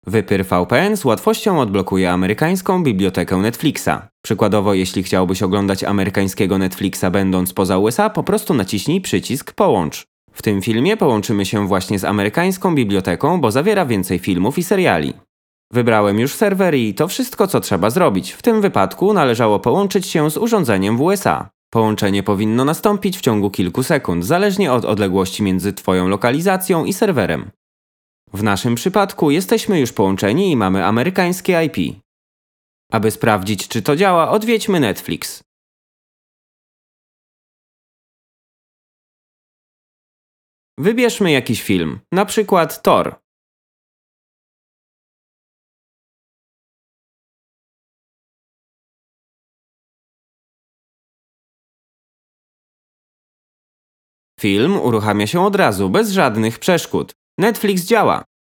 Wypyr VPN z łatwością odblokuje amerykańską bibliotekę Netflixa. Przykładowo, jeśli chciałbyś oglądać amerykańskiego Netflixa będąc poza USA, po prostu naciśnij przycisk Połącz. W tym filmie połączymy się właśnie z amerykańską biblioteką, bo zawiera więcej filmów i seriali. Wybrałem już serwer i to wszystko, co trzeba zrobić. W tym wypadku należało połączyć się z urządzeniem w USA. Połączenie powinno nastąpić w ciągu kilku sekund, zależnie od odległości między Twoją lokalizacją i serwerem. W naszym przypadku jesteśmy już połączeni i mamy amerykańskie IP. Aby sprawdzić, czy to działa, odwiedźmy Netflix. Wybierzmy jakiś film, na przykład Thor. Film uruchamia się od razu, bez żadnych przeszkód. Netflix działa.